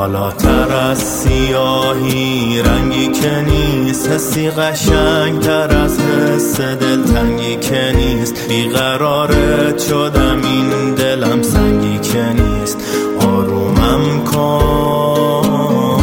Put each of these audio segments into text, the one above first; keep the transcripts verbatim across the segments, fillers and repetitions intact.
بالاتر از سیاهی رنگی که نیست، حسی قشنگ تر از حس دلتنگی که نیست. بیقرارت شدم این دلم سنگی که نیست. آرومم کن،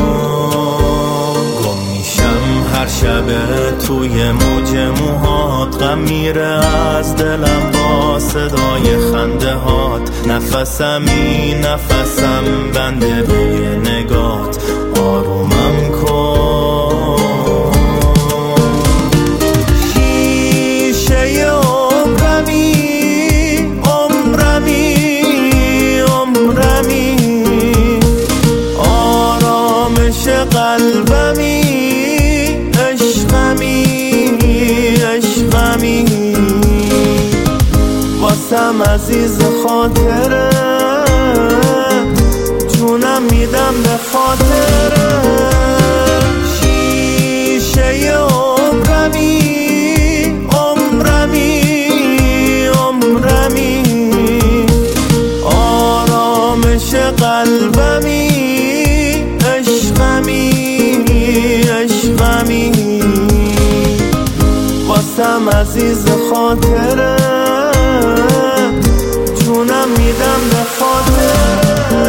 گم میشم هر شب توی موج موهات. غم میره از دلم با صدای خنده هات. نفسمی نفسم بنده به نگات. آرومم کن، شیشه عمرمی عمرمی عمرمی، آرامش قلبمی عشقمی عشقمی. واسم عزیز خاطره، جونم میدم به خاطره. شیشه عمرمی عمرمی عمرمی، آرامش قلبمی عشقمی عشقمی. واسم عزیز خاطره، جونم میدم به خاطره.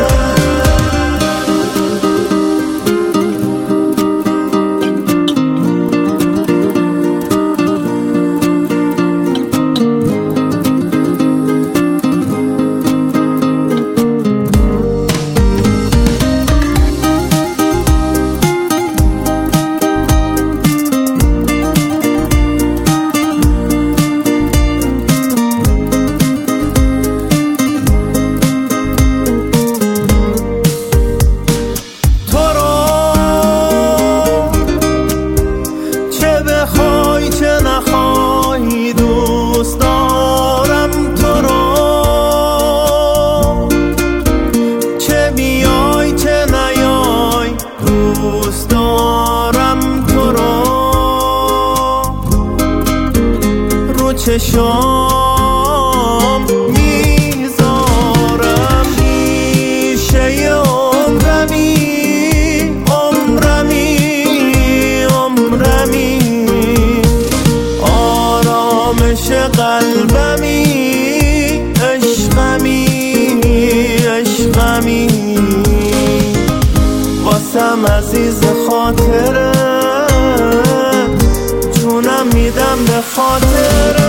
دوست دارم تو رو، رو چشام میذارم. شیشه عمرمی عمرمی عمرمی، آرامش قلبمی عشقمی عشقمی. واسم عزیز خاطره، جونم میدم به خاطره.